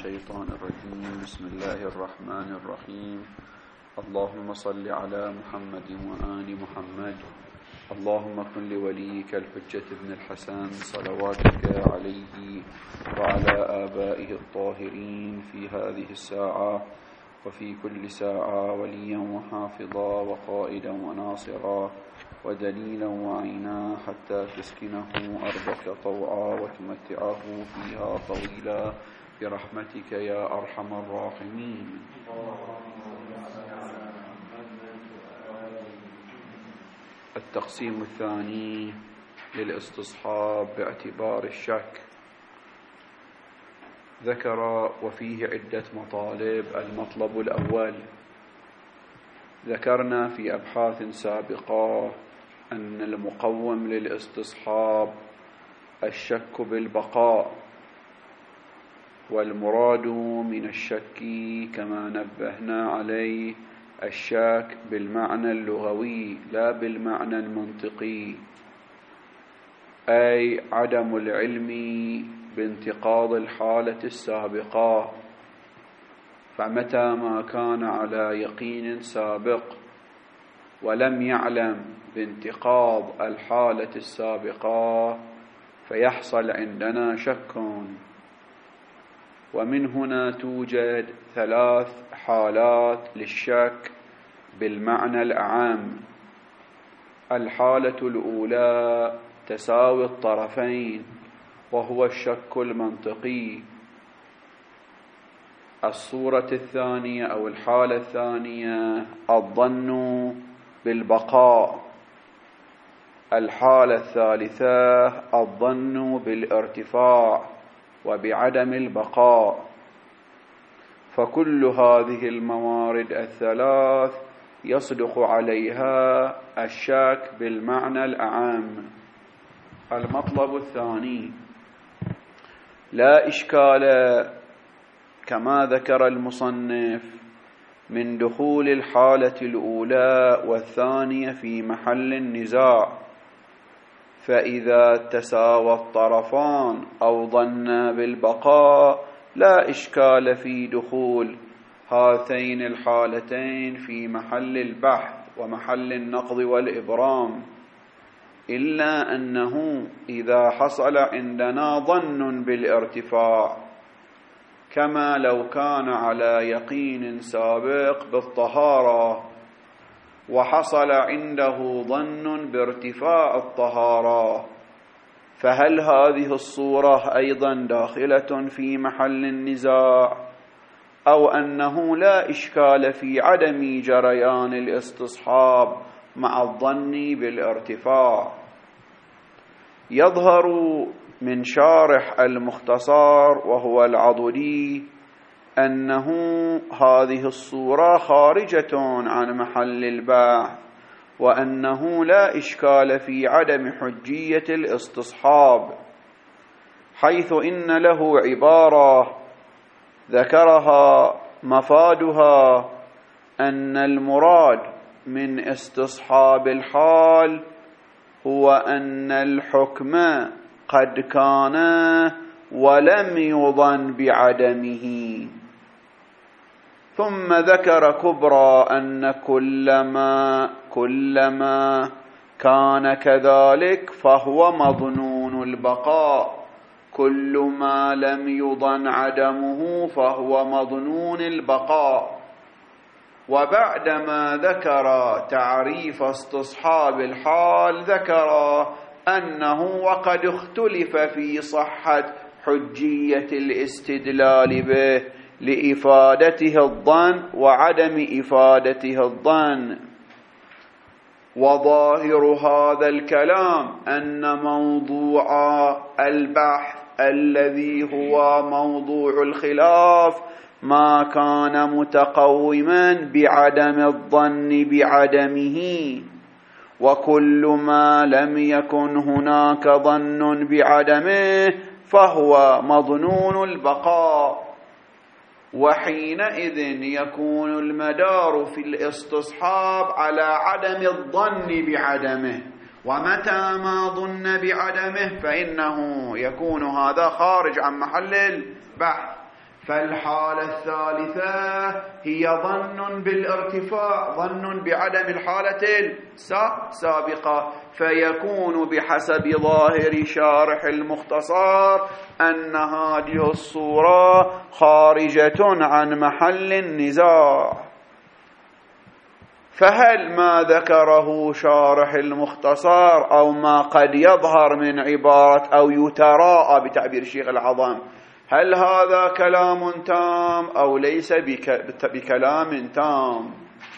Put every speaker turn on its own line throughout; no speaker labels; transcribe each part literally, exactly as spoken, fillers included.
الشيطان الرجيم. بسم الله الرحمن الرحيم. اللهم صل على محمد وآل محمد. اللهم كن لوليك الحجة ابن الحسن صلواتك عليه وعلى آبائه الطاهرين في هذه الساعة وفي كل ساعة وليا وحافظا وقائدا وناصرا ودليلا وعينا حتى تسكنه أرضك طوعا وتمتعه فيها طويلا برحمتك يا أرحم الراحمين. التقسيم الثاني للاستصحاب باعتبار الشك. ذكر وفيه عدة مطالب. المطلب الأول، ذكرنا في أبحاث سابقة أن المقوم للاستصحاب الشك بالبقاء، والمراد من الشك كما نبهنا عليه الشك بالمعنى اللغوي لا بالمعنى المنطقي، أي عدم العلم بانتقاض الحالة السابقة. فمتى ما كان على يقين سابق ولم يعلم بانتقاض الحالة السابقة فيحصل عندنا شك. ومن هنا توجد ثلاث حالات للشك بالمعنى الأعم. الحالة الأولى تساوي الطرفين وهو الشك المنطقي. الصورة الثانية أو الحالة الثانية الظن بالبقاء. الحالة الثالثة الظن بالارتفاع وبعدم البقاء. فكل هذه الموارد الثلاث يصدق عليها الشك بالمعنى الأعم. المطلب الثاني، لا إشكال كما ذكر المصنف من دخول الحالة الأولى والثانية في محل النزاع، فإذا تساوى الطرفان أو ظن بالبقاء لا إشكال في دخول هاتين الحالتين في محل البحث ومحل النقض والإبرام، إلا أنه إذا حصل عندنا ظن بالارتفاع كما لو كان على يقين سابق بالطهارة وحصل عنده ظن بارتفاع الطهارة، فهل هذه الصورة أيضا داخلة في محل النزاع، أو أنه لا إشكال في عدم جريان الاستصحاب مع الظن بالارتفاع؟ يظهر من شارح المختصر وهو العضدي أنه هذه الصورة خارجة عن محل البحث، وأنه لا إشكال في عدم حجية الاستصحاب، حيث إن له عبارة ذكرها مفادها أن المراد من استصحاب الحال هو أن الحكم قد كان ولم يظن بعدمه. ثم ذكر كبرى أن كلما كلما كان كذلك فهو مظنون البقاء، كل ما لم يظن عدمه فهو مظنون البقاء. وبعدما ذكر تعريف استصحاب الحال ذكر أنه وقد اختلف في صحة حجية الاستدلال به لإفادته الظن وعدم إفادته الظن. وظاهر هذا الكلام أن موضوع البحث الذي هو موضوع الخلاف ما كان متقوما بعدم الظن بعدمه، وكل ما لم يكن هناك ظن بعدمه فهو مظنون البقاء. وحينئذ يكون المدار في الاستصحاب على عدم الظن بعدمه، ومتى ما ظن بعدمه فإنه يكون هذا خارج عن محل البحث. فالحالة الثالثة هي ظن بالارتفاع، ظن بعدم الحالة السابقة، فيكون بحسب ظاهر شارح المختصر أن هذه الصورة خارجة عن محل النزاع. فهل ما ذكره شارح المختصر أو ما قد يظهر من عبارة أو يتراءى بتعبير الشيخ العظام، هل هذا كلام تام أو ليس بكلام تام؟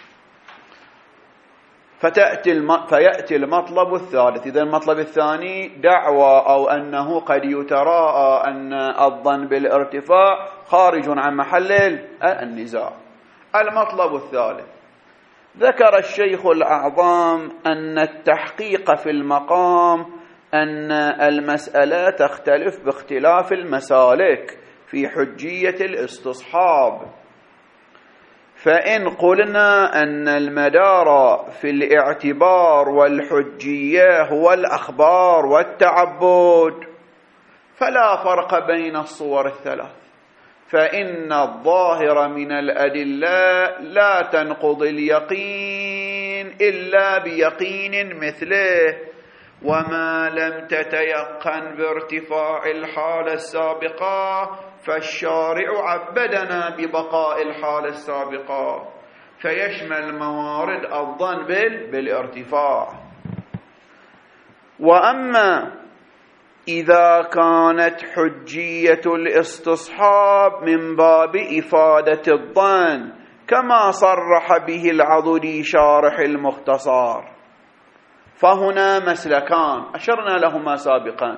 فتأتي الم... فيأتي المطلب الثالث. إذا المطلب الثاني دعوى أو أنه قد يتراءى أن الظن بالارتفاع خارج عن محل النزاع. المطلب الثالث، ذكر الشيخ الأعظم أن التحقيق في المقام أن المسألة تختلف باختلاف المسالك في حجية الاستصحاب. فإن قلنا أن المدار في الاعتبار والحجية هو الأخبار والتعبد، فلا فرق بين الصور الثلاث، فإن الظاهر من الأدلة لا تنقض اليقين إلا بيقين مثله، وما لم تتيقن بارتفاع الحالة السابقة فالشارع عبدنا ببقاء الحالة السابقة، فيشمل موارد الظن بالارتفاع. وأما إذا كانت حجية الاستصحاب من باب إفادة الظن كما صرح به العضدي شارح المختصر، فهنا مسلكان أشرنا لهما سابقا.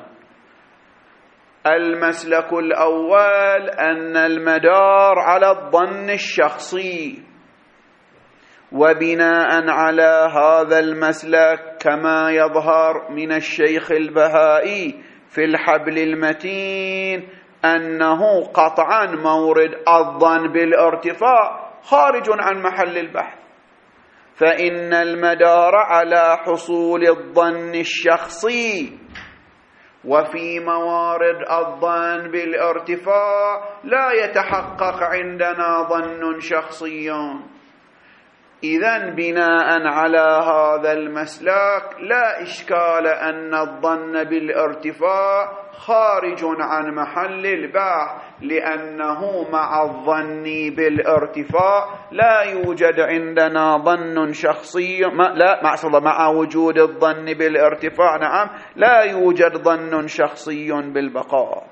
المسلك الأول أن المدار على الظن الشخصي، وبناء على هذا المسلك كما يظهر من الشيخ البهائي في الحبل المتين أنه قطعا مورد الظن بالارتفاع خارج عن محل البحث، فإن المدار على حصول الظن الشخصي، وفي موارد الظن بالارتفاع لا يتحقق عندنا ظن شخصي. إذن بناء على هذا المسلك لا إشكال أن الظن بالارتفاع خارج عن محل البحث، لأنه مع الظن بالارتفاع لا يوجد عندنا ظن شخصي، لا مع مع وجود الظن بالارتفاع نعم لا يوجد ظن شخصي بالبقاء.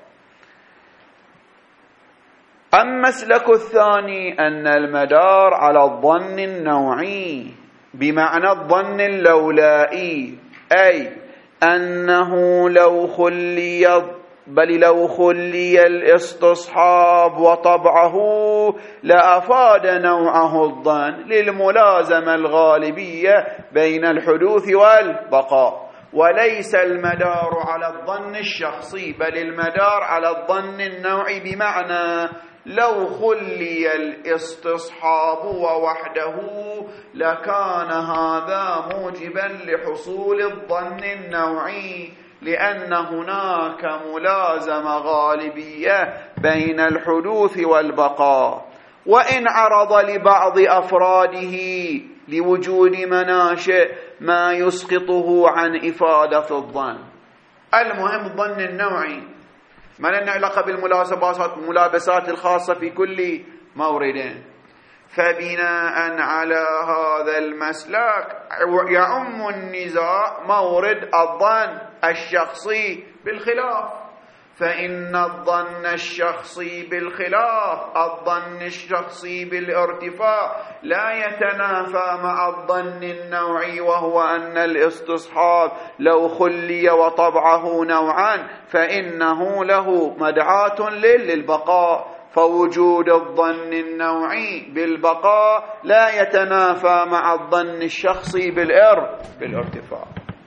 أما المسلك الثاني أن المدار على الظن النوعي بمعنى الظن اللولائي، أي أنه لو خلي بل لو خلي الاستصحاب وطبعه لأفاد نوعه الظن للملازمة الغالبية بين الحدوث والبقاء، وليس المدار على الظن الشخصي بل المدار على الظن النوعي، بمعنى لو خلي الاستصحاب ووحده لكان هذا موجبا لحصول الظن النوعي، لأن هناك ملازمة غالبية بين الحدوث والبقاء، وإن عرض لبعض أفراده لوجود مناشئ ما يسقطه عن إفادة الظن. المهم الظن النوعي ما لنا علاقة بالملابسات الخاصة في كل مورد. فبناء على هذا المسلك يعم النزاع مورد الظن الشخصي بالخلاف، فإن الظن الشخصي بالخلاف الظن الشخصي بالارتفاع لا يتنافى مع الظن النوعي، وهو أن الاستصحاب لو خلي وطبعه نوعا فإنه له مدعاة للبقاء، فوجود الظن النوعي بالبقاء لا يتنافى مع الظن الشخصي بالارتفاع.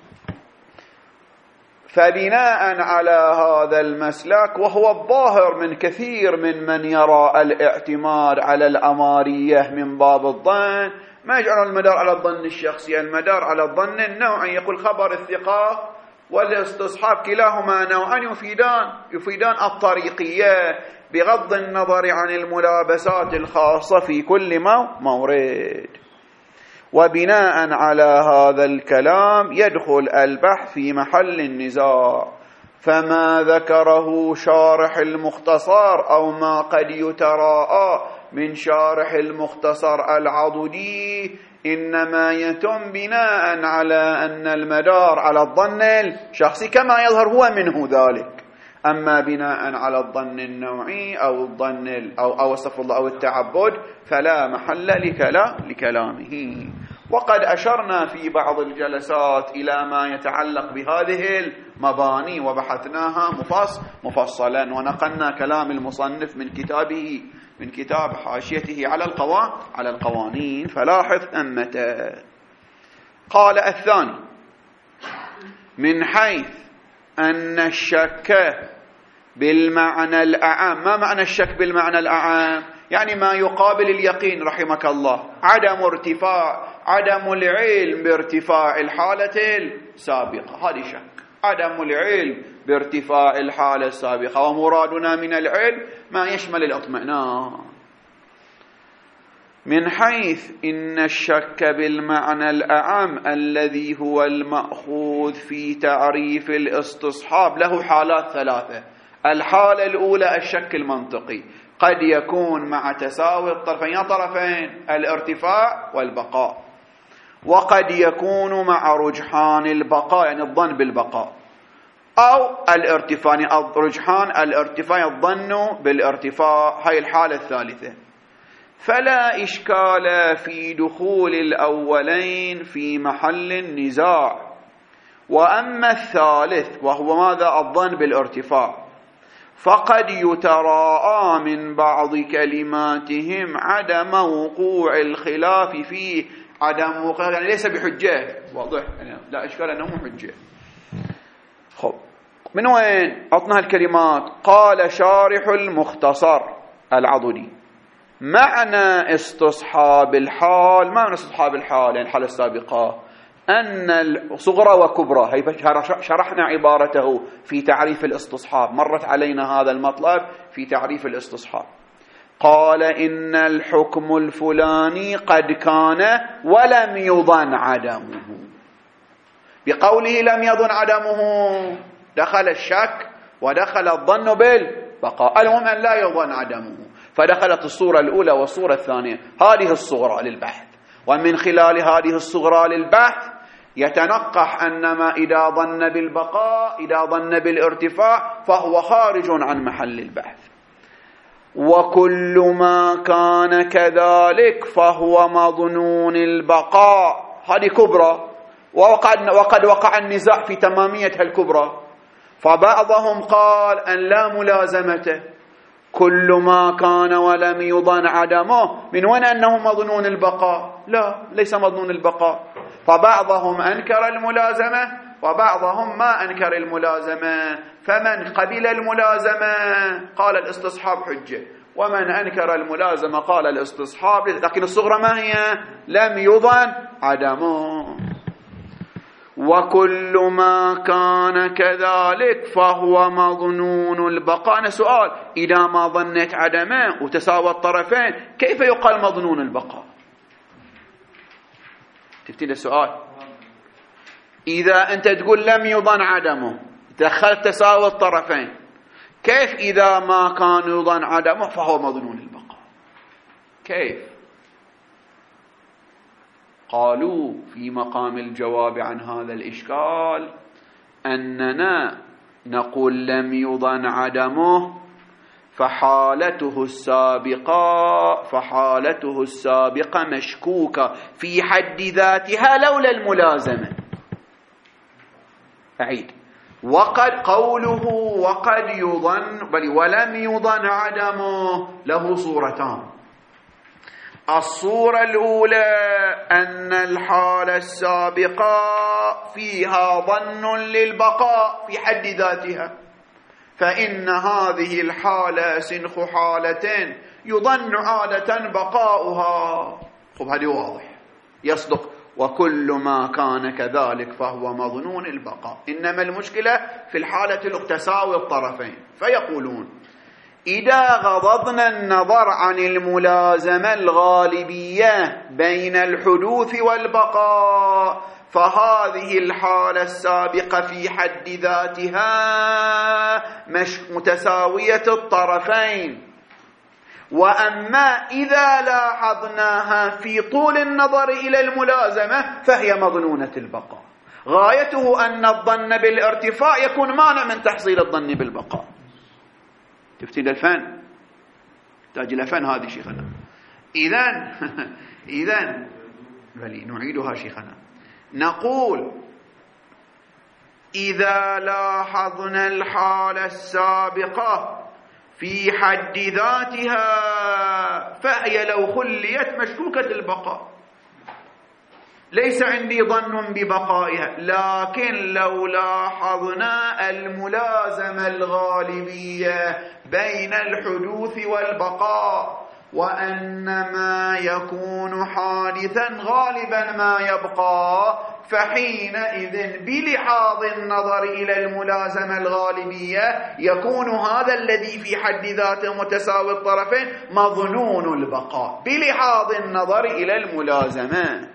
فبناء على هذا المسلك، وهو الظاهر من كثير من من يرى الاعتماد على الأمارية من باب الظن، ما يجعل المدار على الظن الشخصي، المدار على الظن النوعي. يقول خبر الثقة والاستصحاب كلاهما نوعان يفيدان يفيدان الطريقية، بغض النظر عن الملابسات الخاصة في كل مورد. وبناء على هذا الكلام يدخل البحث في محل النزاع، فما ذكره شارح المختصر أو ما قد يتراءى من شارح المختصر العضدي إنما يتم بناء على أن المدار على الظن الشخصي كما يظهر هو منه ذلك، أما بناء على الظن النوعي أو الظن أو أو استغفر الله أو التعبد فلا محل لكلامه. وقد أشرنا في بعض الجلسات إلى ما يتعلق بهذه المباني وبحثناها مفصلا، ونقلنا كلام المصنف من كتابه من كتاب حاشيته على القوا على القوانين، فلاحظ ثمته. قال الثاني: من حيث أن الشك بالمعنى الأعم. ما معنى الشك بالمعنى الأعم؟ يعني ما يقابل اليقين رحمك الله، عدم ارتفاع عدم العلم بارتفاع الحالة السابقة، هذه شك، عدم العلم بارتفاع الحالة السابقة، ومرادنا من العلم ما يشمل الاطمئنان. من حيث إن الشك بالمعنى الأعم الذي هو المأخوذ في تعريف الاستصحاب له حالات ثلاثة. الحالة الأولى الشك المنطقي، قد يكون مع تساوي الطرفين، يا طرفين الارتفاع والبقاء، وقد يكون مع رجحان البقاء يعني الظن بالبقاء، أو الارتفاع رجحان الارتفاع الظن بالارتفاع، هاي الحالة الثالثة. فلا إشكال في دخول الأولين في محل النزاع. وأما الثالث وهو ماذا؟ الظن بالارتفاع، فقد يتراءى من بعض كلماتهم عدم وقوع الخلاف فيه. عدم وقوع يعني ليس بحجة، واضح يعني لا إشكال أنه حجة. خب من وين أعطنا الكلمات؟ قال شارح المختصر العضدي: معنى استصحاب الحال، معنى استصحاب الحال يعني الحالة السابقة، أن الصغرى وكبرى. هي شرحنا عبارته في تعريف الاستصحاب، مرت علينا هذا المطلب في تعريف الاستصحاب. قال إن الحكم الفلاني قد كان ولم يظن عدمه. بقوله لم يظن عدمه دخل الشك ودخل الظن بالبقاء، المهم أن لا يظن عدمه، فدخلت الصورة الأولى والصورة الثانية. هذه الصغرى للبحث، ومن خلال هذه الصغرى للبحث يتنقح أنما إذا ظن بالبقاء إذا ظن بالارتفاع فهو خارج عن محل البحث. وكل ما كان كذلك فهو مظنون البقاء، هذه كبرى، وقد, وقد وقع النزاع في تماميتها الكبرى. فبعضهم قال أن لا ملازمته، كل ما كان ولم يظن عدمه، من وين أنه مظنون البقاء؟ لا، ليس مظنون البقاء. فبعضهم أنكر الملازمة وبعضهم ما أنكر الملازمة، فمن قبل الملازمة قال الاستصحاب حجة، ومن أنكر الملازمة قال الاستصحاب، لكن الصغرى ما هي؟ لم يظن عدمه. وكل ما كان كذلك فهو مظنون البقاء. أنا سؤال، إذا ما ظنيت عدمه وتساوى الطرفين كيف يقال مظنون البقاء؟ تفتي السؤال، إذا أنت تقول لم يظن عدمه دخلت تساوى الطرفين، كيف إذا ما كان يظن عدمه فهو مظنون البقاء؟ كيف؟ قالوا في مقام الجواب عن هذا الإشكال أننا نقول لم يظن عدمه فحالته السابقة فحالته السابقة مشكوكة في حد ذاتها لولا الملازمة. أعيد: وقد قوله وقد يظن بل ولم يظن عدمه له صورتان. الصورة الأولى أن الحالة السابقة فيها ظن للبقاء في حد ذاتها، فإن هذه الحالة سنخ حالتين يظن عادة بقاؤها. خب هذه واضح يصدق، وكل ما كان كذلك فهو مظنون البقاء. إنما المشكلة في الحالة التساوي الطرفين، فيقولون إذا غضضنا النظر عن الملازمة الغالبية بين الحدوث والبقاء فهذه الحالة السابقة في حد ذاتها مش متساوية الطرفين. وأما إذا لاحظناها في طول النظر إلى الملازمة فهي مظنونة البقاء. غايته أن الظن بالارتفاع يكون مانع من تحصيل الظن بالبقاء. تفتيد الفن تاج الفن هذه شيخنا. إذن إذن بلي نعيدها شيخنا. نقول إذا لاحظنا الحالة السابقة في حد ذاتها فهي لو خليت مشكوكة البقاء، ليس عندي ظن ببقائها. لكن لو لاحظنا الملازمة الغالبية بين الحدوث والبقاء وأن ما يكون حادثا غالبا ما يبقى، فحينئذ بلحاظ النظر إلى الملازمة الغالبية يكون هذا الذي في حد ذاته متساوي الطرفين مظنون البقاء بلحاظ النظر إلى الملازمة.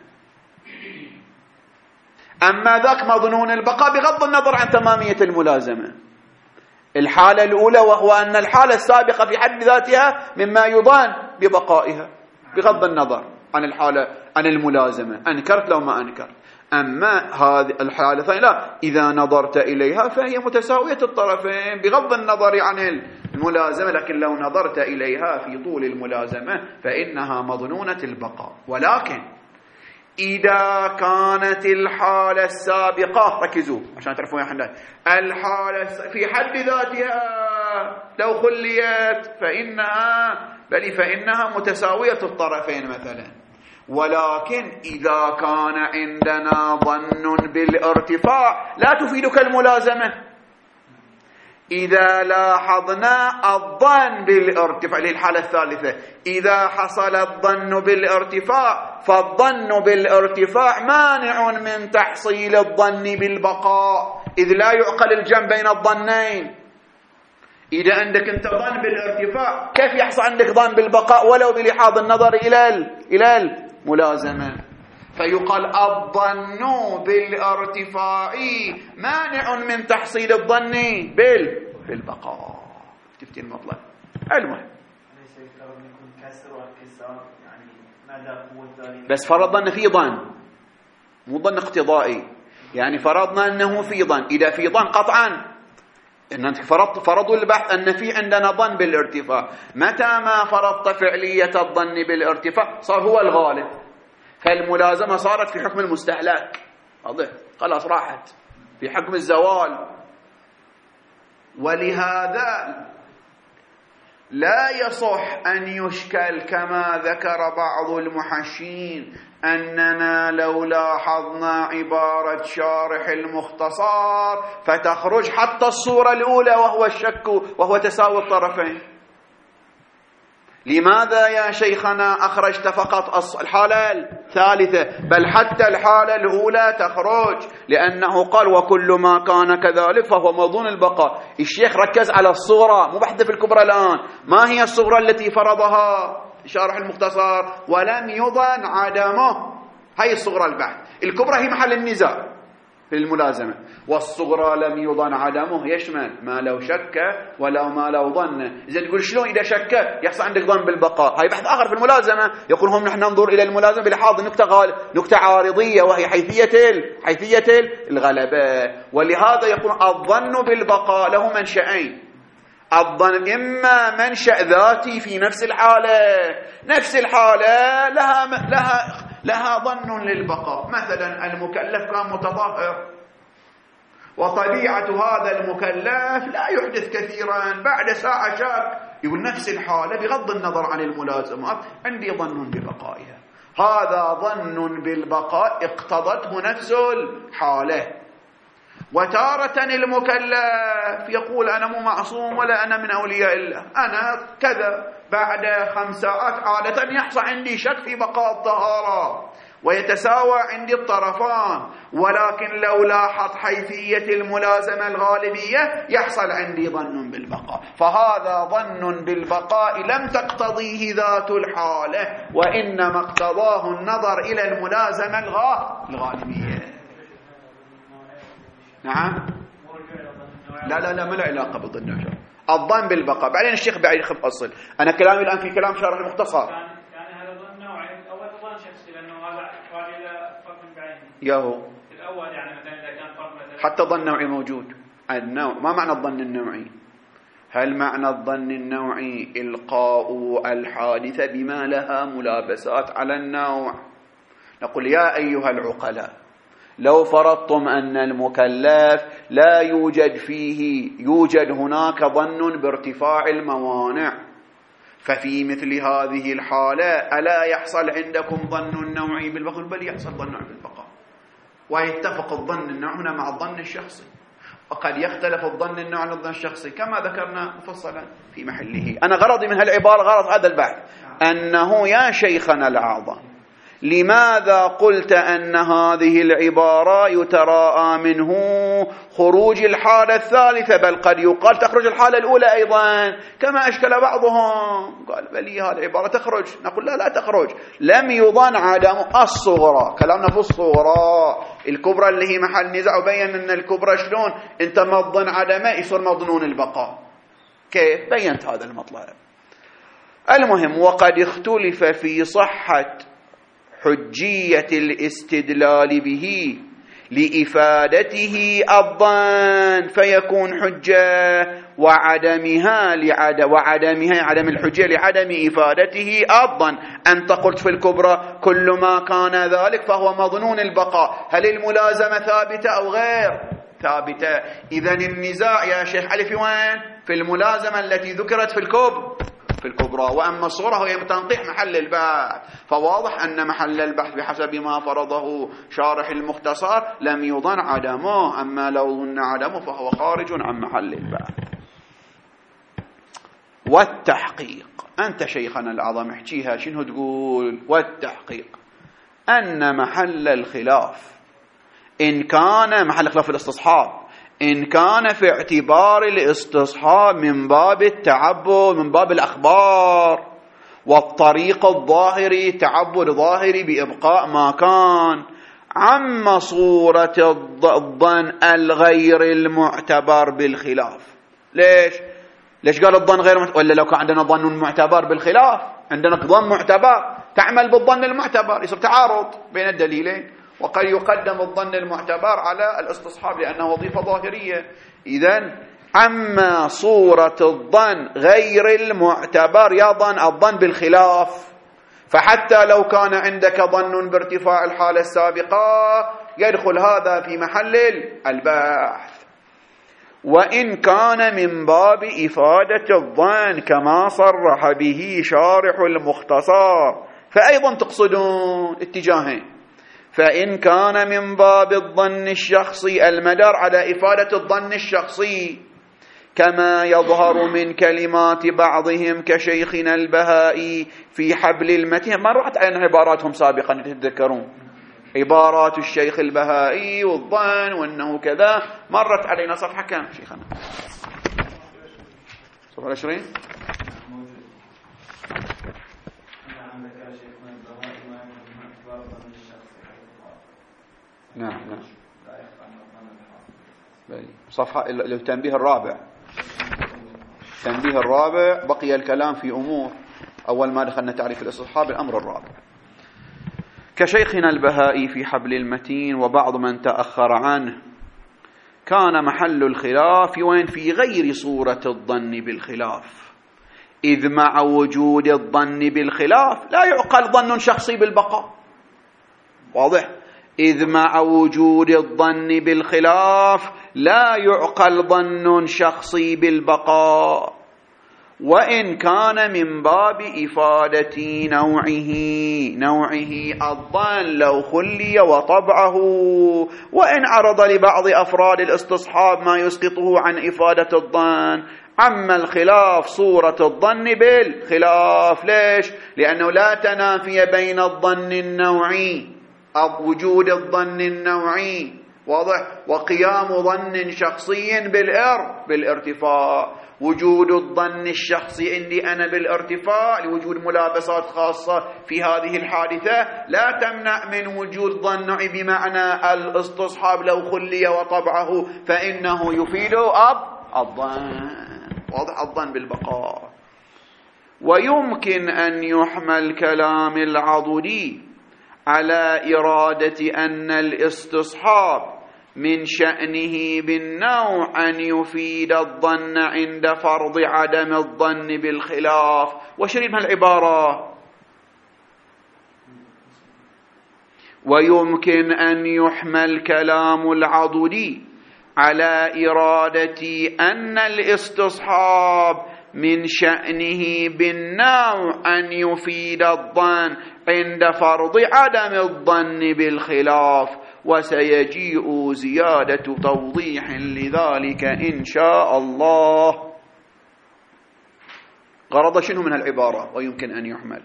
أما ذاك مظنون البقاء بغض النظر عن تمامية الملازمة. الحالة الأولى وهو أن الحالة السابقة في حد ذاتها مما يضان ببقائها بغض النظر عن الحالة عن الملازمة، أنكرت لو ما أنكرت. أما هذه الحالة الثانية لا، إذا نظرت إليها فهي متساوية الطرفين بغض النظر عن الملازمة، لكن لو نظرت إليها في طول الملازمة فإنها مظنونة البقاء. ولكن إذا كانت الحالة السابقة، ركزوا عشان تعرفوا يا حنان، الحالة في حد ذاتها لو خليت فإنها بل فإنها متساوية الطرفين مثلا. ولكن إذا كان عندنا ظن بالارتفاع لا تفيدك الملازمة. إذا لاحظنا الظن بالارتفاع للحالة الثالثة، إذا حصل الظن بالارتفاع فالظن بالارتفاع مانع من تحصيل الظن بالبقاء، إذ لا يعقل الجمع بين الظنين. إذا عندك أنت ظن بالارتفاع كيف يحصل عندك ظن بالبقاء ولو بلحاظ النظر إلى إلى الملازمة؟ فيقال الظن بالارتفاع مانع من تحصيل الظن بالبقاء. تفتي المطلب المهم بس فرضنا أن في ظن، مو ظن اقتضائي، يعني فرضنا أنه في ظن. إذا في ظن قطعا إن فرضت فرضوا البحث أن في عندنا ظن بالارتفاع، متى ما فرضت فعلية الظن بالارتفاع صار هو الغالب، فالملازمة صارت في حكم المستهلك، واضح؟ خلاص راحت في حكم الزوال. ولهذا لا يصح أن يشكل كما ذكر بعض المحشين أننا لو لاحظنا عبارة شارح المختصر فتخرج حتى الصورة الأولى وهو الشك وهو تساوي الطرفين. لماذا يا شيخنا أخرجت فقط الحالة الثالثة بل حتى الحالة الأولى تخرج؟ لأنه قال وكل ما كان كذلك فهو موضوع البقاء. الشيخ ركز على الصورة، مو بحث في الكبرى الآن. ما هي الصورة التي فرضها شارح المختصر ولم يظن عدمه؟ هي الصغرى البحث. الكبرى هي محل النزاع في الملازمة، والصغرى لم يظن عدمه يشمل ما لو شك ولو ما لو ظن. إذا تقول شلون إذا شك يحصل عندك ظن بالبقاء؟ هاي بحث آخر في الملازمة. يقول هم نحن ننظر إلى الملازمة بلحاظ نكتة غال... نكتة عارضية وهي حيثية ال... حيثية الغلبة. ولهذا يقول الظن بالبقاء له منشأين. الظن إما منشأ ذاتي في نفس الحالة، نفس الحالة لها لها لها ظن للبقاء. مثلا المكلف كان متظاهر وطبيعة هذا المكلف لا يحدث كثيرا، بعد ساعة شاك، يقول نفس الحالة بغض النظر عن الملازمات عندي ظن ببقائها. هذا ظن بالبقاء اقتضته نفس الحالة. وتارة المكلف يقول أنا مو معصوم ولا أنا من أولياء الله، أنا كذا، بعد خمس ساعات عادة يحصل عندي شك في بقاء الطهارة. ويتساوى عندي الطرفان، ولكن لو لاحظ حيثية الملازمة الغالبية يحصل عندي ظن بالبقاء. فهذا ظن بالبقاء لم تقتضيه ذات الحالة، وإنما اقتضاه النظر إلى الملازمة الغالبية. نعم. لا لا لا ما له علاقة بالظن النوعي. الظن بالبقاء بعدين الشيخ بعد يفصل. أنا كلامي الآن في كلام شارح المختصر. ياهو
الأول يعني مثلا إذا كان فرق مثلا
حتى ظن نوعي موجود. النوع ما معنى الظن النوعي؟ هل معنى الظن النوعي إلقاء الحادثة بما لها ملابسات على النوع؟ نقول يا أيها العقلاء، لو فرضتم أن المكلف لا يوجد فيه يوجد هناك ظن بارتفاع الموانع، ففي مثل هذه الحالة ألا يحصل عندكم ظن النوعي بالبقاء؟ بل يحصل ظن بالبقاء، ويتفق الظن النوعي هنا مع الظن الشخصي، وقد يختلف الظن النوعي عن الظن الشخصي كما ذكرنا مفصلا في محله. أنا غرضي من هالعبارة غرض هذا البحث أنه يا شيخنا الأعظم، لماذا قلت أن هذه العبارة يتراءى منه خروج الحالة الثالثة، بل قد يقال تخرج الحالة الأولى أيضا كما أشكل بعضهم؟ قال بل هذه العبارة تخرج. نقول لا لا تخرج، لم يظن عدم الصغرى، كلامنا في الصغرى. الكبرى اللي هي محل نزاع، وبين أن الكبرى شلون أنت ما تظن عدمه يصير مظنون البقاء. كيف بينت هذا المطلب؟ المهم، وقد اختلف في صحة حجية الاستدلال به لإفادته الظن فيكون حجة، وعدمها لعدم وعدمها عدم الحجة لعدم إفادته الظن. أنت قلت في الكبرى كل ما كان ذلك فهو مظنون البقاء، هل الملازمة ثابتة أو غير ثابتة؟ إذن النزاع يا شيخ علي في وين؟ في الملازمة التي ذكرت في الكبرى في الكبرى، وأما الصورة هي تنقيح محل البحث. فواضح أن محل البحث بحسب ما فرضه شارح المختصر لم يظن عدمه، أما لو ظن عدمه فهو خارج عن محل البحث. والتحقيق، أنت شيخنا العظم احكيها شنو تقول؟ والتحقيق أن محل الخلاف إن كان محل خلاف الاستصحاب إن كان في اعتبار الاستصحاب من باب التعبد من باب الأخبار، والطريق الظاهري تعبد ظاهري بإبقاء ما كان، عم صورة الظن الغير المعتبر بالخلاف. ليش؟ ليش قال الظن غير معتبر؟ ولا لو كان عندنا ظن معتبر بالخلاف، عندنا ظن معتبر تعمل بالظن المعتبر، يصير تعارض بين الدليلين، وقد يقدم الظن المعتبر على الاستصحاب لأنه وظيفة ظاهرية. إذن أما صورة الظن غير المعتبر يظن الظن بالخلاف، فحتى لو كان عندك ظن بارتفاع الحالة السابقة يدخل هذا في محل البحث. وإن كان من باب إفادة الظن كما صرح به شارح المختصر، فأيضا تقصدون اتجاهين. فإن كان من باب الظن الشخصي المدار على إفادة الظن الشخصي كما يظهر من كلمات بعضهم كشيخنا البهائي في حبل المتين، مرت علينا عباراتهم سابقا تتذكرون، عبارات الشيخ البهائي والظن وأنه كذا، مرت علينا صفحة كم شيخنا؟ صفحة عشرين. نعم نعم صفحة التنبيه الرابع. التنبيه الرابع بقي الكلام في أمور، أول ما دخلنا تعريف الاستصحاب الأمر الرابع. كشيخنا البهائي في حبل المتين وبعض من تأخر عنه كان محل الخلاف وين؟ في غير صورة الظن بالخلاف، إذ مع وجود الظن بالخلاف لا يعقل ظن شخصي بالبقاء. واضح؟ إذ مع وجود الظن بالخلاف لا يعقل ظن شخصي بالبقاء، وإن كان من باب إفادة نوعه نوعه الظن لو خلي وطبعه، وإن عرض لبعض أفراد الاستصحاب ما يسقطه عن إفادة الظن. أما الخلاف صورة الظن بالخلاف. ليش؟ لأنه لا تنافي بين الظن النوعي وجود الظن النوعي واضح، وقيام ظن شخصي بالإر بالارتفاع. وجود الظن الشخصي عندي أنا بالارتفاع لوجود ملابسات خاصة في هذه الحادثة لا تمنع من وجود ظن بمعنى الاستصحاب لو خلي وطبعه فإنه يفيد أب الظن، واضح، الظن بالبقاء. ويمكن أن يحمل كلام العضدي على إرادة أن الاستصحاب من شأنه بالنوع أن يفيد الظن عند فرض عدم الظن بالخلاف. وشريط من العبارة ويمكن أن يحمل كلام العضدي على إرادة أن الاستصحاب من شأنه بالنوع أن يفيد الظن عند فرض عدم الظن بالخلاف، وسيجيء زيادة توضيح لذلك إن شاء الله. غرض شنو من العبارة ويمكن أن يحمل؟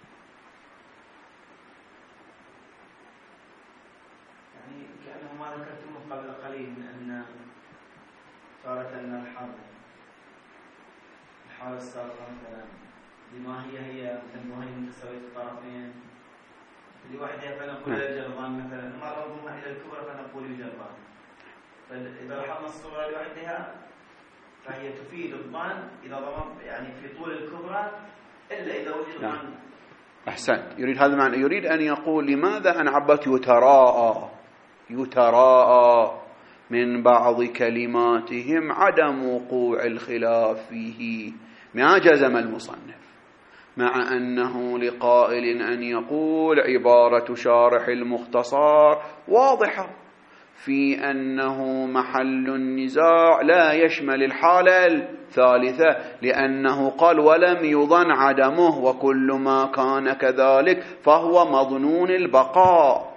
يعني كأنه ما ذكرتم قبل قليل أن صارت أن الحرب الحالة السابقة مثلا بما هي هي مثل ما هي متساوية الطرفين لوحدها فنقول الجربان مثلا، ما رضوها إلى الكبرى فنقول الجربان. فإذا لاحظنا الصورة لوحدها فهي تفيد الظن إذا ضم يعني في طول الكبرى إلا إذا وجد
نعم.
ظن.
أحسن. يريد هذا معنى، يريد أن يقول لماذا أن عبت يتراءى يتراءى من بعض كلماتهم عدم وقوع الخلاف فيه، ما جزم المصنف، مع أنه لقائل أن يقول عبارة شارح المختصر واضحة في أنه محل النزاع لا يشمل الحالة الثالثة، لأنه قال ولم يظن عدمه، وكل ما كان كذلك فهو مظنون البقاء.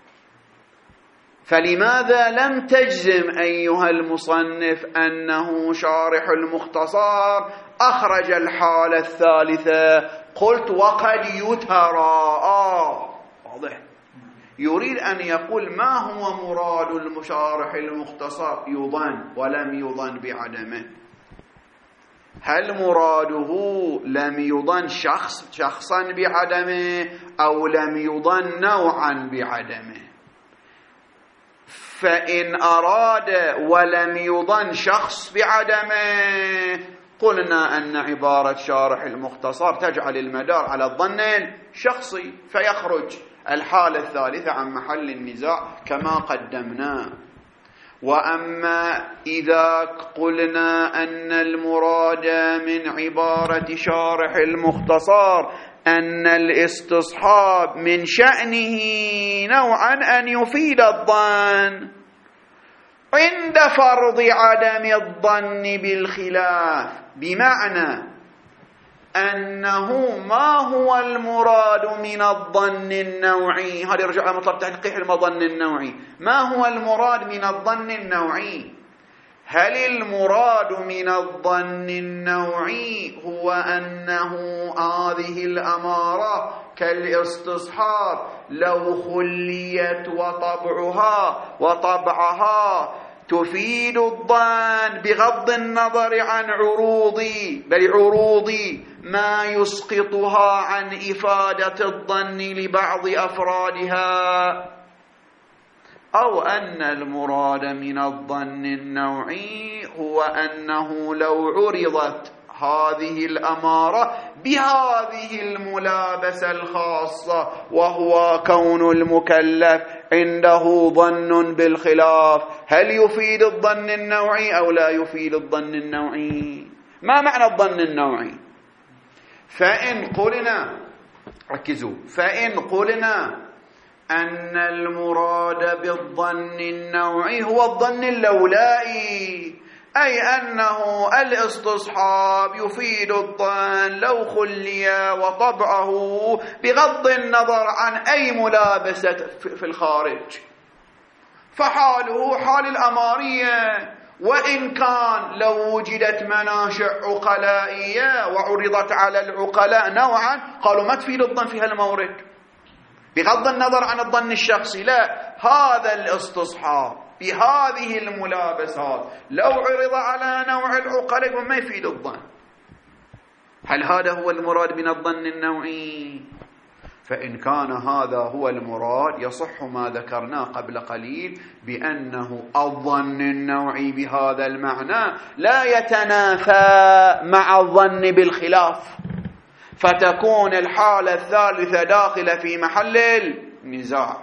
فلماذا لم تجزم أيها المصنف أنه شارح المختصر أخرج الحالة الثالثة؟ قلت وقد يتراءى. واضح. يريد أن يقول ما هو مراد المشارح المختصر يظن ولم يظن بعدمه؟ هل مراده لم يظن شخص شخصا بعدمه أو لم يظن نوعا بعدمه؟ فإن أراد ولم يظن شخص بعدمه قلنا أن عبارة شارح المختصر تجعل المدار على الظن الشخصي، فيخرج الحالة الثالثة عن محل النزاع كما قدمنا. وأما إذا قلنا أن المراد من عبارة شارح المختصر أن الاستصحاب من شأنه نوعا أن يفيد الظن عند فرض عدم الظن بالخلاف، بمعنى أنه ما هو المراد من الظن النوعي؟ هذا يرجع على مطلب تحقيق المظن النوعي. ما هو المراد من الظن النوعي؟ هل المراد من الظن النوعي هو أنه هذه الأمارة كالاستصحاب لو خليت وطبعها وطبعها تفيد الظن بغض النظر عن عروضي بل عروضي ما يسقطها عن إفادة الظن لبعض أفرادها، أو أن المراد من الظن النوعي هو أنه لو عرضت هذه الأمارة بهذه الملابسة الخاصة وهو كون المكلف عنده ظن بالخلاف، هل يفيد الظن النوعي أو لا يفيد الظن النوعي؟ ما معنى الظن النوعي؟ فإن قلنا ركزوا فإن قلنا أن المراد بالظن النوعي هو الظن اللولائي، أي أنه الاستصحاب يفيد الظن لو خلي وطبعه بغض النظر عن أي ملابسة في الخارج، فحاله حال الأمارية، وإن كان لو وجدت مناشع عقلائية وعرضت على العقلاء نوعا قالوا ما تفيد الظن في هالمورد، بغض النظر عن الظن الشخصي، لا، هذا الاستصحاب بهذه الملابسات لو عرض على نوع العقلاء ما يفيد الظن. هل هذا هو المراد من الظن النوعي؟ فإن كان هذا هو المراد يصح ما ذكرناه قبل قليل بأنه الظن النوعي بهذا المعنى لا يتنافى مع الظن بالخلاف، فتكون الحالة الثالثة داخلة في محل النزاع.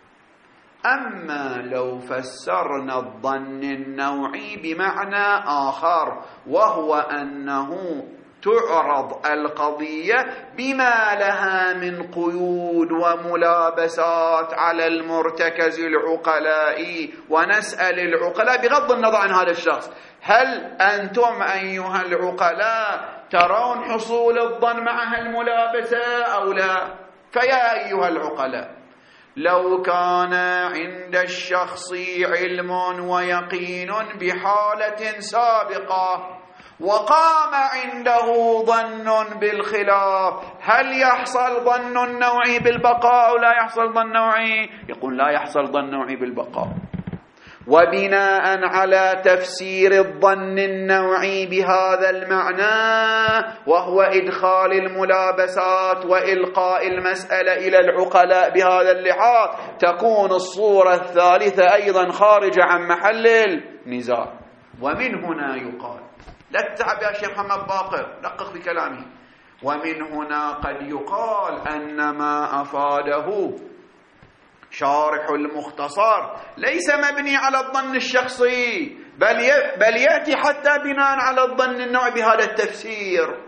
أما لو فسرنا الظن النوعي بمعنى آخر، وهو أنه تعرض القضية بما لها من قيود وملابسات على المرتكز العقلاء، ونسأل العقلاء بغض النظر عن هذا الشخص: هل أنتم أيها العقلاء ترون حصول الظن مع هالملابسة أو لا؟ فيا أيها العقلاء، لو كان عند الشخص علم ويقين بحالة سابقة وقام عنده ظن بالخلاف، هل يحصل ظن النوعي بالبقاء أو لا يحصل ظن نوعي؟ يقول لا يحصل ظن نوعي بالبقاء. وبناء على تفسير الظن النوعي بهذا المعنى، وهو إدخال الملابسات وإلقاء المسألة إلى العقلاء بهذا اللحاظ، تكون الصورة الثالثة أيضا خارجة عن محل النزاع. ومن هنا يقال، لا تتعب يا شيخ محمد باقر، دقق في كلامي، ومن هنا قد يقال أن ما أفاده شارح المختصر ليس مبني على الظن الشخصي، بل بل يأتي حتى بناء على الظن النوعي بهذا التفسير.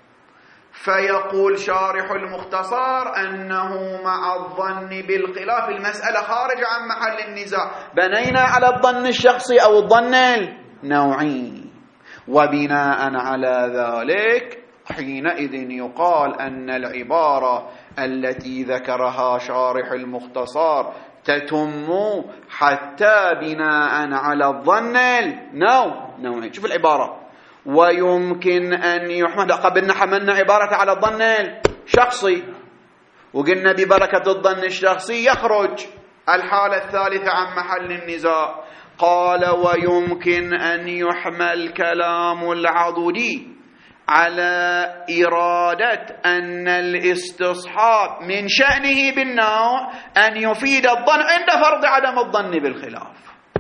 فيقول شارح المختصر أنه مع الظن بالخلاف المسألة خارج عن محل النزاع، بنينا على الظن الشخصي أو الظن النوعي، وبناء على ذلك حينئذ يقال أن العبارة التي ذكرها شارح المختصر تتم حتى بناء على الظن النوعي. شوف العبارة: ويمكن أن يحمل. قبلنا حملنا عبارة على الظن الشخصي، وقلنا ببركة الظن الشخصي يخرج الحالة الثالثة عن محل النزاع. قال: ويمكن أن يحمل كلام العضدي على إرادة أن الاستصحاب من شأنه بالنوع أن يفيد الظن عند فرض عدم الظن بالخلاف.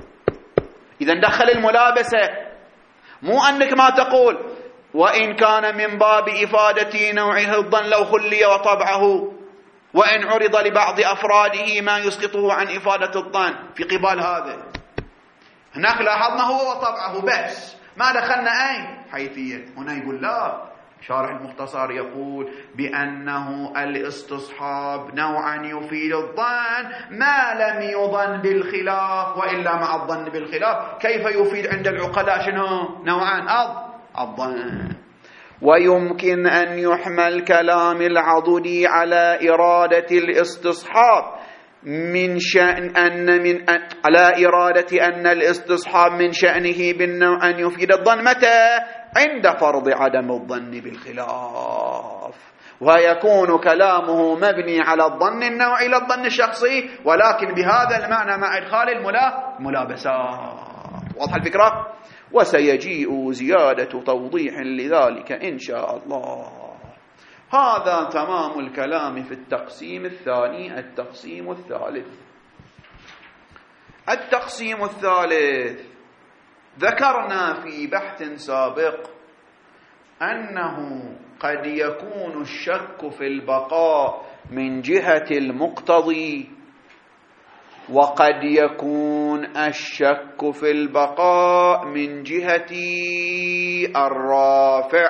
إذا دخل الملابسة، مو أنك ما تقول وإن كان من باب إفادة نوعه الظن لو خلي وطبعه، وإن عرض لبعض أفراده ما يسقطه عن إفادة الظن في قبال هذا. هناك لاحظنا هو وطبعه بس، ما دخلنا أي حيثية. هنا يقول لا، شارح المختصر يقول بأنه الاستصحاب نوعا يفيد الظن ما لم يظن بالخلاف، وإلا مع الظن بالخلاف كيف يفيد عند العقلاء شنو؟ نوعان الظن. ويمكن أن يحمل كلام العضدي على إرادة الاستصحاب من شأن أن من أن على إرادة أن الاستصحاب من شأنه بالنوع أن يفيد الظن متى؟ عند فرض عدم الظن بالخلاف، ويكون كلامه مبني على الظن النوعي لا الظن الشخصي، ولكن بهذا المعنى مع إدخال الملابسات. واضح الفكرة؟ وسيجيء زيادة توضيح لذلك إن شاء الله. هذا تمام الكلام في التقسيم الثاني. التقسيم الثالث، التقسيم الثالث ذكرنا في بحث سابق أنه قد يكون الشك في البقاء من جهة المقتضي، وقد يكون الشك في البقاء من جهة الرافع.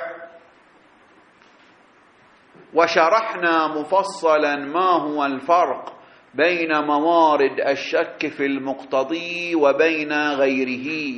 وشرحنا مفصلا ما هو الفرق بين موارد الشك في المقتضي وبين غيره.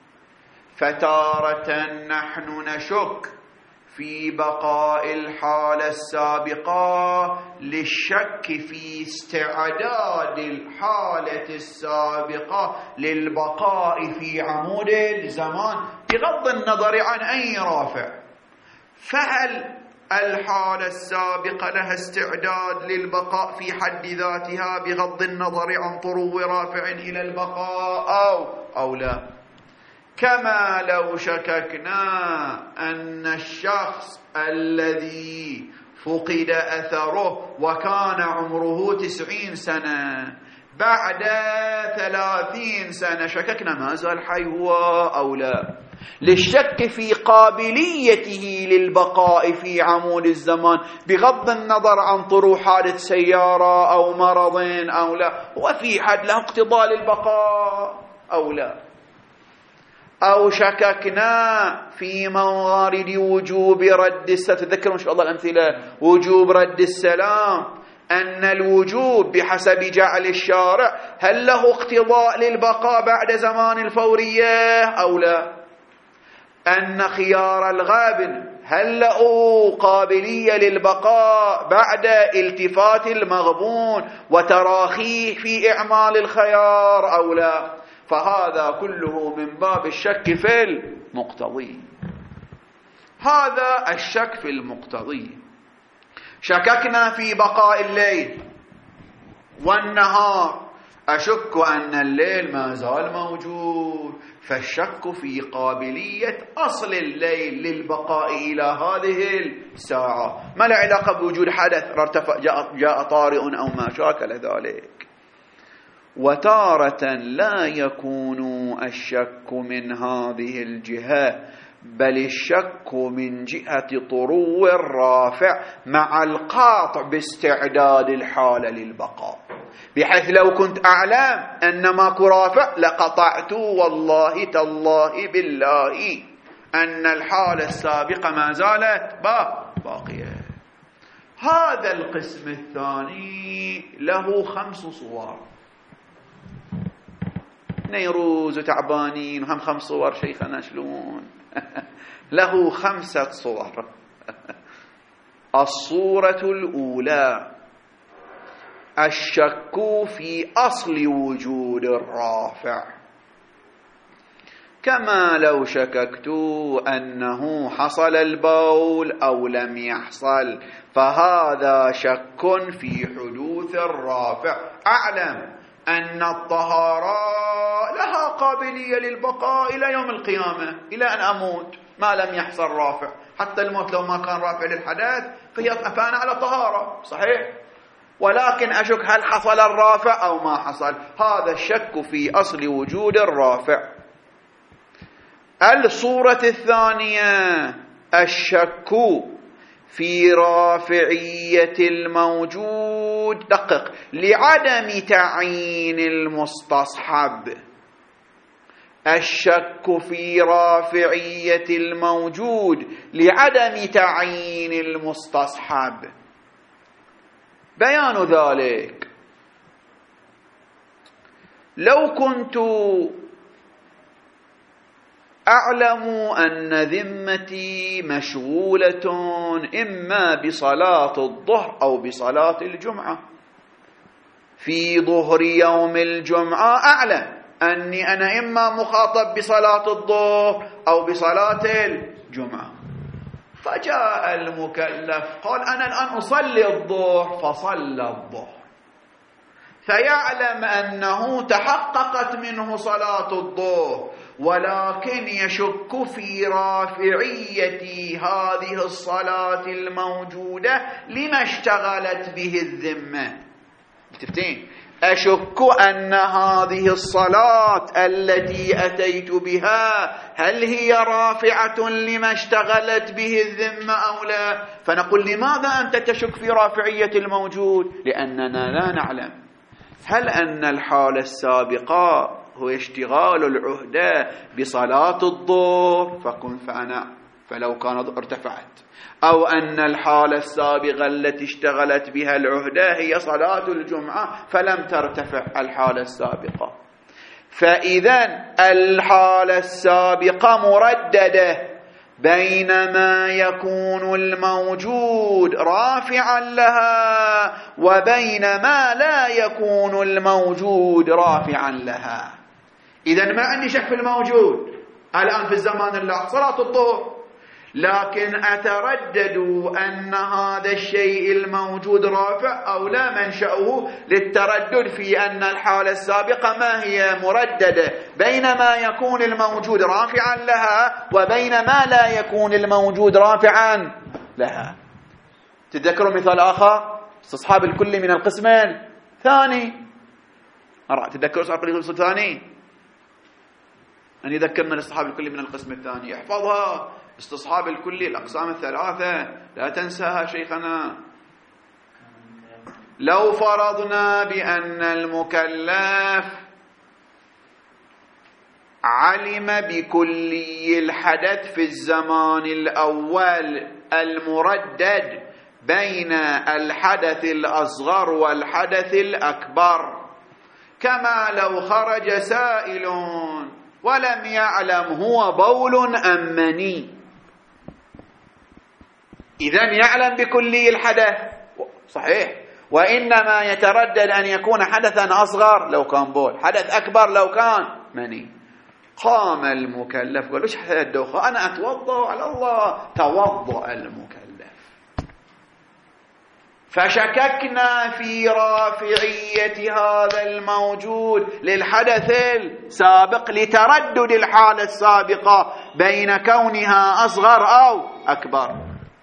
فتارة نحن نشك في بقاء الحالة السابقة للشك في استعداد الحالة السابقة للبقاء في عمود الزمان بغض النظر عن أي رافع. فهل الحالة السابقة لها استعداد للبقاء في حد ذاتها بغض النظر عن طرو رافع إلى البقاء أو, أو لا. كما لو شككنا أن الشخص الذي فقد أثره وكان عمره تسعين سنة بعد ثلاثين سنة شككنا ما زال حي هو أو لا، للشك في قابليته للبقاء في عمود الزمان بغض النظر عن طروح حادث سيارة أو مرض أو لا، وفي حد له اقتضاء للبقاء أو لا. أو شككنا في موارد وجوب رد السلام، تذكروا إن شاء الله الأمثلة، وجوب رد السلام، أن الوجوب بحسب جعل الشارع هل له اقتضاء للبقاء بعد زمان الفورية أو لا، أن خيار الغابن هل له قابلية للبقاء بعد التفات المغبون وتراخيه في إعمال الخيار أو لا. فهذا كله من باب الشك في المقتضي. هذا الشك في المقتضي. شككنا في بقاء الليل والنهار، أشك أن الليل ما زال موجود، فالشك في قابلية أصل الليل للبقاء إلى هذه الساعة ما له علاقة بوجود حدث ارتفع جاء, جاء طارئ أو ما شاكل ذلك. وتارة لا يكون الشك من هذه الجهة، بل الشك من جهة طرو الرافع مع القاطع باستعداد الحالة للبقاء، بحيث لو كنت أعلم أن ماكو رافع لقطعت والله تالله بالله أن الحالة السابقة ما زالت باقية. هذا القسم الثاني له خمس صور. نيروز وتعبانين وهم خمس صور شيخنا شلون؟ له خمسة صور. الصورة الأولى الشك في أصل وجود الرافع، كما لو شككت أنه حصل البول أو لم يحصل، فهذا شك في حدوث الرافع. أعلم أن الطهارة لها قابلية للبقاء إلى يوم القيامة، إلى أن أموت ما لم يحصل رافع، حتى الموت لو ما كان رافع للحدث فهي أفانا على طهارة صحيح، ولكن أشك هل حصل الرافع أو ما حصل. هذا الشك في أصل وجود الرافع. الصورة الثانية الشك في رافعية الموجود، دقق، لعدم تعيين المستصحب. الشك في رافعية الموجود لعدم تعيين المستصحب. بيان ذلك: لو كنت أعلم أن ذمتي مشغولة إما بصلاة الظهر أو بصلاة الجمعة، في ظهر يوم الجمعة أعلم أني أنا إما مخاطب بصلاة الظهر أو بصلاة الجمعة، فجاء المكلف قال أنا الآن أصلي الظهر، فصلى الظهر، فيعلم أنه تحققت منه صلاة الظهر، ولكن يشك في رافعية هذه الصلاة الموجودة لما اشتغلت به الذمة. تفتين أشك أن هذه الصلاة التي أتيت بها هل هي رافعة لما اشتغلت به الذمة أو لا؟ فنقول لماذا أنت تشك في رافعية الموجود؟ لأننا لا نعلم هل أن الحالة السابقة هو اشتغال العهدة بصلاة الظهر فكن فأنا فلو كان ارتفعت، أو أن الحالة السابقة التي اشتغلت بها العهدة هي صلاة الجمعة فلم ترتفع الحالة السابقة. فإذا الحالة السابقة مرددة بينما يكون الموجود رافعا لها وبينما لا يكون الموجود رافعا لها. إذن ما عندي شك في الموجود الآن في الزمان اللحظة صلاة الظهر، لكن أتردد أن هذا الشيء الموجود رافع أو لا. منشأه للتردد في أن الحالة السابقة ما هي مرددة بينما يكون الموجود رافعا لها وبينما لا يكون الموجود رافعا لها. تذكروا مثال آخر، استصحاب الكل من القسم الثاني. تذكروا استصحاب الكل من القسم الثاني، أن يذكرنا الاستصحاب الكلي من القسم الثاني. احفظها، استصحاب الكلي الأقسام الثلاثة لا تنساها شيخنا. لو فرضنا بأن المكلف علم بكلي الحدث في الزمان الأول المردد بين الحدث الأصغر والحدث الأكبر، كما لو خرج سائل ولم يعلم هو بول أم مني. إذن يعلم بكلي الحدث صحيح، وإنما يتردد أن يكون حدثا أصغر لو كان بول، حدث أكبر لو كان مني. قام المكلف قال: وش حدث الدوخة؟ أنا أتوضأ على الله. توضأ المكلف، فشككنا في رافعية هذا الموجود للحدث السابق لتردد الحالة السابقة بين كونها أصغر أو أكبر،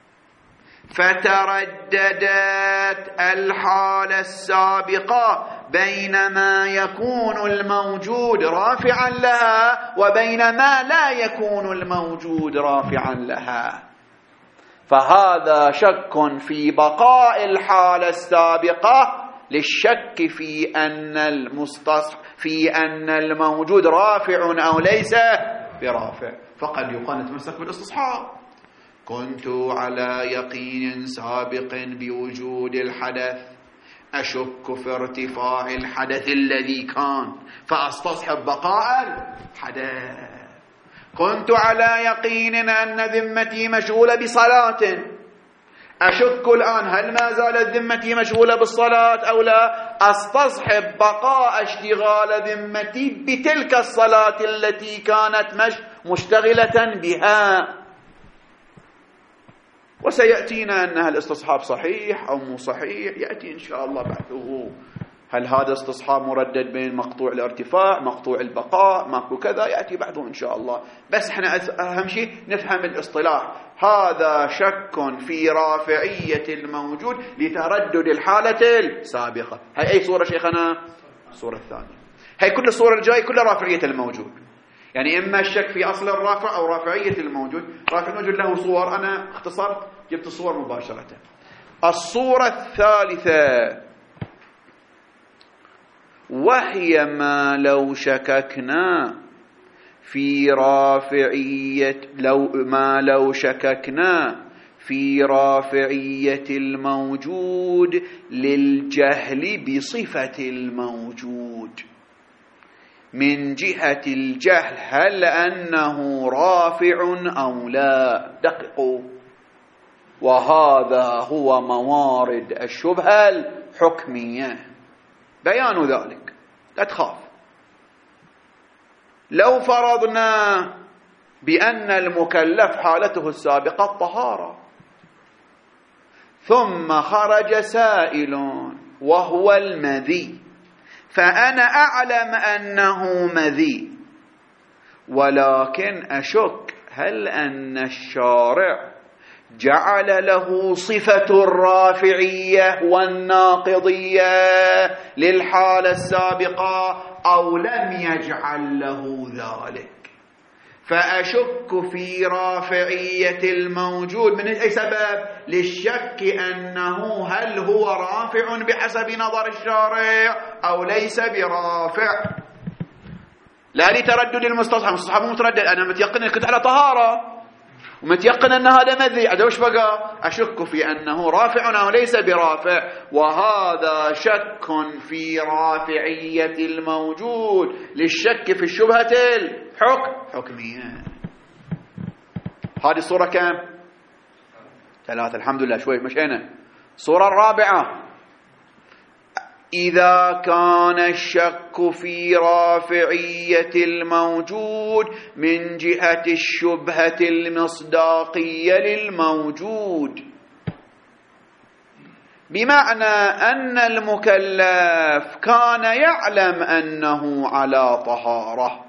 فترددت الحالة السابقة بينما يكون الموجود رافعا لها وبينما لا يكون الموجود رافعا لها. فهذا شك في بقاء الحالة السابقة للشك في أن المستصحب في أن الموجود رافع أو ليس برافع. فقد يقال نتمسك بالاستصحاب. كنت على يقين سابق بوجود الحدث، أشك في ارتفاع الحدث الذي كان فأستصحب بقاء الحدث. كنت على يقين أن ذمتي مشغولة بصلاة، أشك الآن هل ما زالت ذمتي مشغولة بالصلاة أو لا، أستصحب بقاء اشتغال ذمتي بتلك الصلاة التي كانت مش مشتغلة بها. وسيأتينا أنها الاستصحاب صحيح أو مو صحيح، يأتي إن شاء الله بحثه. هل هذا استصحاب مردد بين مقطوع الارتفاع مقطوع البقاء ماكو كذا، يأتي بعده إن شاء الله. بس احنا أهم شيء نفهم الاصطلاح. هذا شك في رافعية الموجود لتردد الحالة السابقة. هاي أي صورة شيخنا؟ الصورة الثانية. هاي كل الصورة الجاية كلها رافعية الموجود، يعني إما الشك في أصل الرافع أو رافعية الموجود. رافع الموجود له صور، أنا اختصرت جبت الصور مباشرة. الصورة الثالثة وهي ما لو شككنا في رافعية لو ما لو شككنا في رافعية الموجود للجهل بصفة الموجود من جهة الجهل هل أنه رافع أو لا. دققوا، وهذا هو موارد الشبهة الحكمية. بيان ذلك، لا تخاف. لو فرضنا بأن المكلف حالته السابقة الطهارة، ثم خرج سائل وهو المذي، فأنا أعلم أنه مذي، ولكن أشك هل أن الشارع جعل له صفة الرافعية والناقضية للحالة السابقة أو لم يجعل له ذلك. فأشك في رافعية الموجود من أي سبب؟ للشك أنه هل هو رافع بحسب نظر الشارع أو ليس برافع، لا لتردد المستصحب. المستصحب متردد، أنا متيقن أن كنت على طهارة ومتيقن أن هذا مذي، عاد وش بقى؟ أشك في أنه رافع أو ليس برافع، وهذا شك في رافعية الموجود للشك في الشبهة الحكم حكمية. هذه الصورة كم؟ ثلاثة. الحمد لله شوي مشينا. الصورة الرابعة إذا كان الشك في رافعية الموجود من جهة الشبهة المصداقية للموجود، بمعنى أن المكلف كان يعلم أنه على طهارة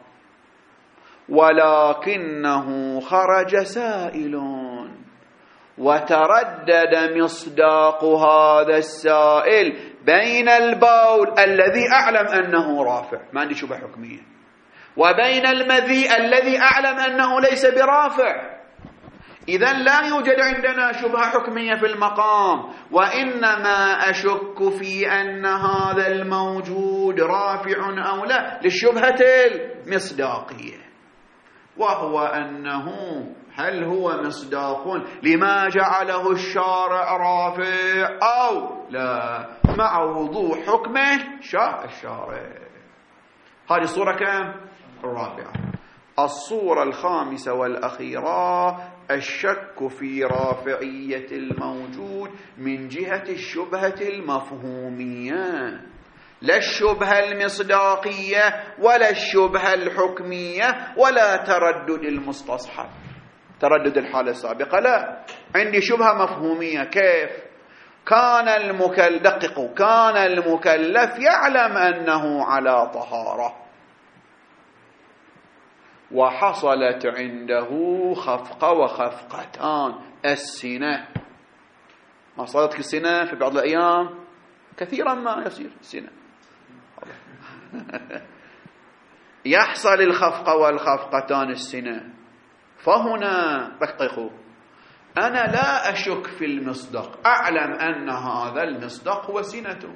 ولكنه خرج سائل وتردد مصداق هذا السائل بين البول الذي أعلم أنه رافع، ما عندي شبهة حكمية، وبين المذي الذي أعلم أنه ليس برافع. إذن لا يوجد عندنا شبهة حكمية في المقام، وإنما أشك في أن هذا الموجود رافع أو لا للشبهة المصداقية، وهو أنه هل هو مصداق لما جعله الشارع رافع أو لا، مع وضوح حكمه شاء الشارع. هذه الصورة كم؟ الرابعة. الصورة الخامسة والأخيرة الشك في رافعية الموجود من جهة الشبهة المفهومية، لا الشبهة المصداقية ولا الشبهة الحكمية ولا تردد المستصحب، تردد الحالة السابقة، لا، عندي شبهة مفهومية. كيف؟ كان المكلف، دققوا، كان المكلف يعلم أنه على طهارة وحصلت عنده خفقة وخفقتان، السنة، ما صارت السنة في بعض الأيام كثيرا ما يصير السنة يحصل الخفقة والخفقتان السنة. فهنا دققوا، أنا لا أشك في المصداق، أعلم أن هذا المصداق هو سنته،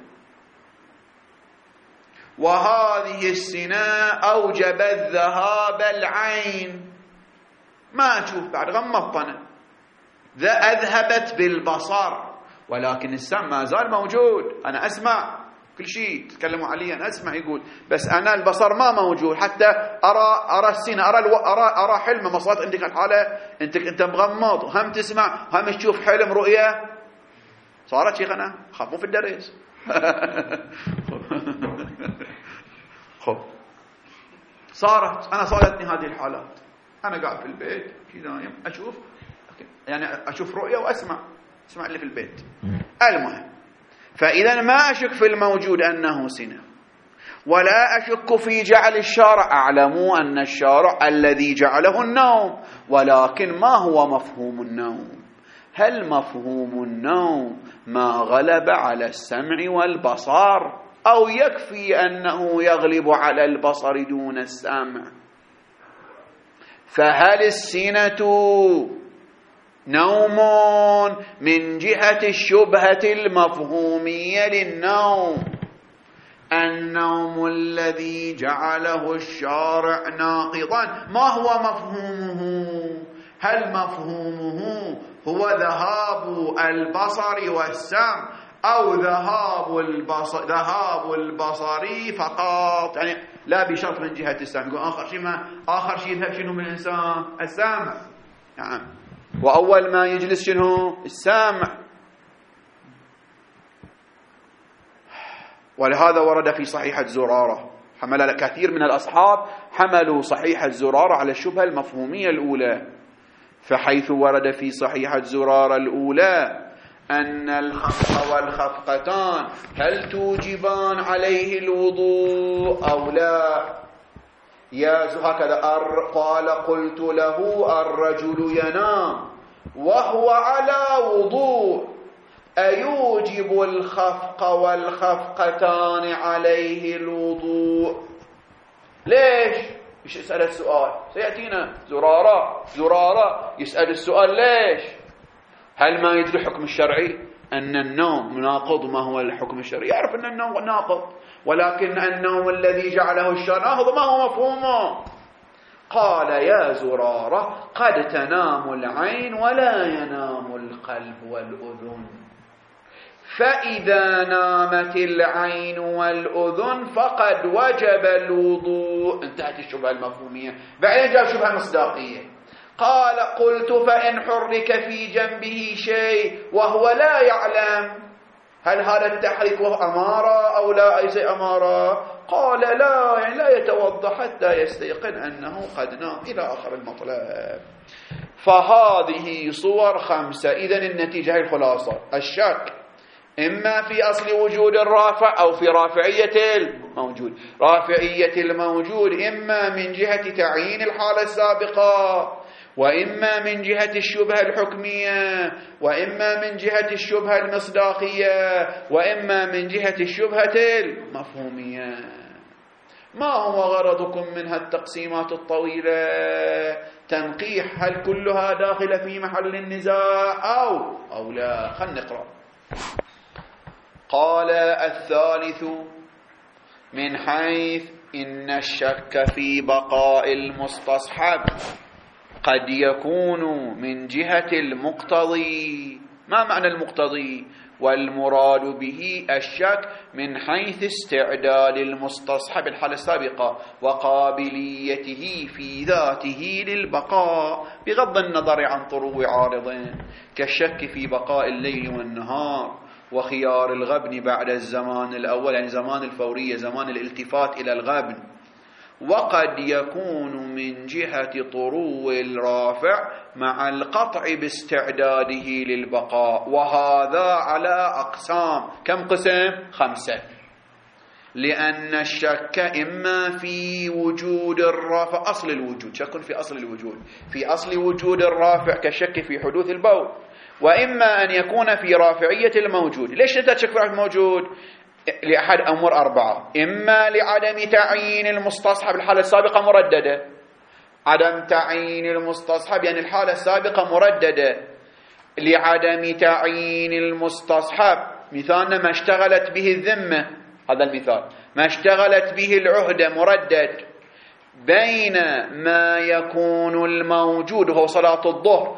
وهذه السنة أوجبت ذهاب العين، ما أشوف بعد غمضتنا، ذا أذهبت بالبصر، ولكن السمع ما زال موجود، أنا أسمع كل شيء تكلموا عليه، أنا أسمع يقول، بس أنا البصر ما موجود، حتى أرى أرى السنة، أرى الو... أرى أرى حلم، ما صارت عندك الحالة أنت أنت مغمض، هم تسمع هم تشوف حلم رؤية، صارت شيخ أنا خافوا في الدرس خب صارت، أنا صارتني هذه الحالات، أنا قاعد في البيت كذا أشوف، يعني أشوف رؤية وأسمع، أسمع اللي في البيت. المهم، فإذا ما أشك في الموجود أنه سنة، ولا أشك في جعل الشارع، أعلموا أن الشارع الذي جعله النوم، ولكن ما هو مفهوم النوم؟ هل مفهوم النوم ما غلب على السمع والبصر، أو يكفي أنه يغلب على البصر دون السمع؟ فهل السنة نوم من جهة الشبهة المفهومية للنوم، النوم الذي جعله الشارع ناقضا ما هو مفهومه؟ هل مفهومه هو ذهاب البصر والسمع، أو ذهاب البصر ذهاب البصر فقط، يعني لا بشرط من جهة السمع، يقول آخر شيء ما آخر شيء يذهب شنو من الإنسان؟ السمع، نعم، وأول ما يجلس شنو؟ السامع. ولهذا ورد في صحيحة زرارة، حمل كثير من الأصحاب حملوا صحيحة زرارة على الشبهة المفهومية الأولى، فحيث ورد في صحيحة زرارة الأولى أن الخفق والخفقتان هل توجبان عليه الوضوء أو لا، يا هكذا قال قلت له الرجل ينام وهو على وضوء، أيوجب الخفق والخفقتان عليه الوضوء؟ ليش؟ مش يسأل السؤال، سيأتينا زرارة زرارة يسأل السؤال ليش؟ هل ما يدري حكم الشرعي أن النوم ناقض؟ ما هو الحكم الشرعي؟ يعرف أن النوم ناقض، ولكن النوم الذي جعله الشرع ما هو مفهومه؟ قال يا زرارة قد تنام العين ولا ينام القلب والأذن، فإذا نامت العين والأذن فقد وجب الوضوء. انتهت الشبهة المفهومية. بعدين جاء شبهة مصداقية، قال قلت فإن حرك في جنبه شيء وهو لا يعلم، هل هذا التحريك أمارة أو لا أي شيء أمارة؟ قال لا، يعني لا يتوضأ حتى يستيقن أنه قد نام إلى آخر المطلب. فهذه صور خمسة. إذن النتيجة هي الخلاصة: الشك إما في أصل وجود الرافع أو في رافعية الموجود. رافعية الموجود إما من جهة تعيين الحالة السابقة، وإما من جهة الشبهة الحكمية، وإما من جهة الشبهة المصداقية، وإما من جهة الشبهة المفهومية. ما هو غرضكم من هالتقسيمات الطويلة؟ تنقيح هل كلها داخلة في محل النزاع أو أو لا؟ خلنا نقرأ. قال: الثالث من حيث إن الشك في بقاء المستصحب قد يكون من جهة المقتضي. ما معنى المقتضي؟ والمراد به الشك من حيث استعداد المستصحب الحالة السابقة وقابليته في ذاته للبقاء بغض النظر عن طرو عارض، كالشك في بقاء الليل والنهار، وخيار الغبن بعد الزمان الأول، يعني زمان الفورية، زمان الالتفات إلى الغبن. وقد يكون من جهة طرو الرافع مع القطع باستعداده للبقاء، وهذا على أقسام. كم قسم؟ خمسة. لأن الشك إما في وجود الرافع، أصل الوجود، شك في أصل الوجود، في أصل وجود الرافع كالشك في حدوث البول، وإما أن يكون في رافعية الموجود. ليش أنت تشك في الموجود؟ لأحد أمور أربعة: إما لعدم تعيين المستصحب الحالة السابقة مرددة. عدم تعيين المستصحب يعني الحالة السابقة مرددة. لعدم تعيين المستصحب مثالنا ما اشتغلت به الذمة، هذا المثال، ما اشتغلت به العهدة مردد. بين ما يكون الموجود هو صلاة الظهر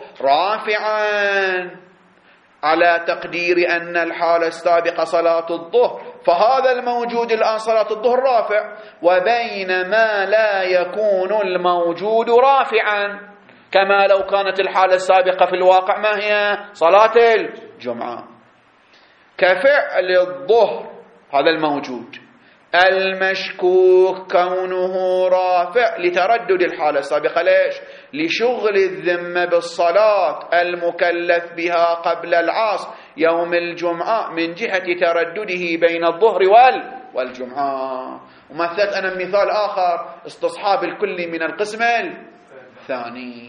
رافعا على تقدير أن الحالة السابقة صلاة الظهر، فهذا الموجود الآن صلاة الظهر رافع، وبين ما لا يكون الموجود رافعا، كما لو كانت الحالة السابقة في الواقع ما هي؟ صلاة الجمعة. كفعل الظهر هذا الموجود المشكوك كونه رافع لتردد الحالة السابقة. ليش؟ لشغل الذمة بالصلاة المكلف بها قبل العصر يوم الجمعة من جهة تردده بين الظهر والجمعة. ومثلت أنا مثال آخر: استصحاب الكل من القسم الثاني.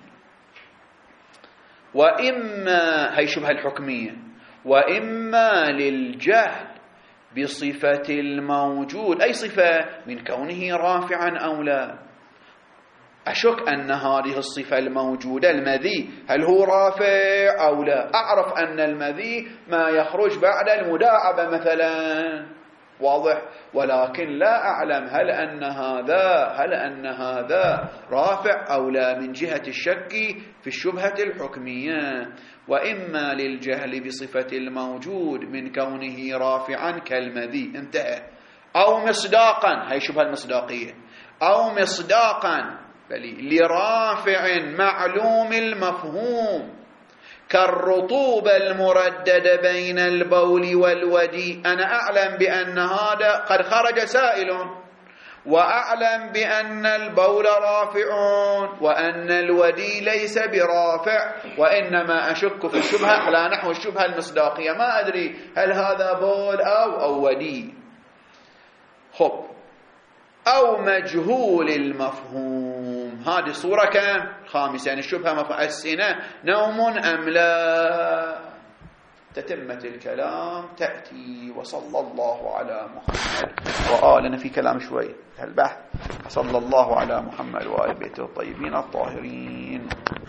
وإما هي شبهة الحكمية، وإما للجهل بصفة الموجود، أي صفة؟ من كونه رافعا أو لا. أشك أن هذه الصفة الموجودة المذي هل هو رافع أو لا. أعرف أن المذي ما يخرج بعد المداعبة مثلا، واضح، ولكن لا أعلم هل أن هذا هل أن هذا رافع أو لا من جهة الشك في الشبهة الحكمية. وإما للجهل بصفة الموجود من كونه رافعا كالمذي، انتهى. أو مصداقا، هي شبهة المصداقية، أو مصداقا لرافع معلوم المفهوم كالرطوبة المرددة بين البول والودي. أنا أعلم بأن هذا قد خرج سائل، وأعلم بأن البول رافع وأن الودي ليس برافع، وإنما أشك في الشبهة على نحو الشبهة المصداقية، ما أدري هل هذا بول أو أو ودي. خب، أو مجهول المفهوم، هذه صورة كم؟ خامسة، يعني الشبهة مفهوم السنة نوم أم لا. تتمة الكلام تأتي. وصلى الله على محمد وآلنا في كلام شوي البحث. صلى الله على محمد وآل بيته الطيبين الطاهرين.